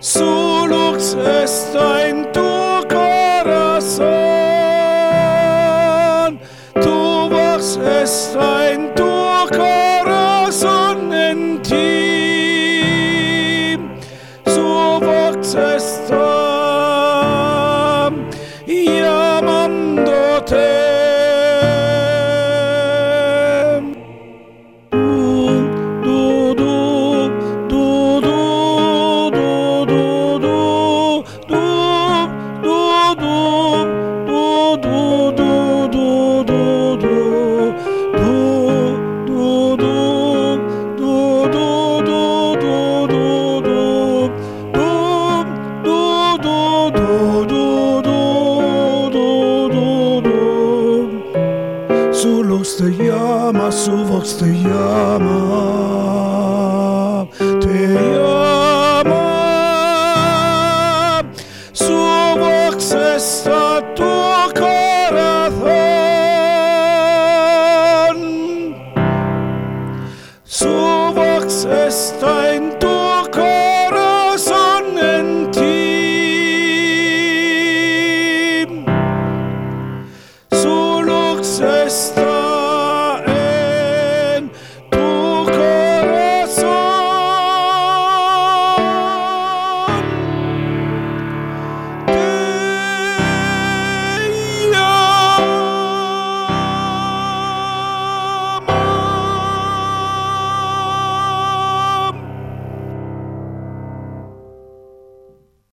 Su luz está en tu corazón, tu voz está en tu corazón, en ti. Su voz está llamándote. Su luz te llama, su voz te llama, te llama. Su voz está en tu corazón, su voz está en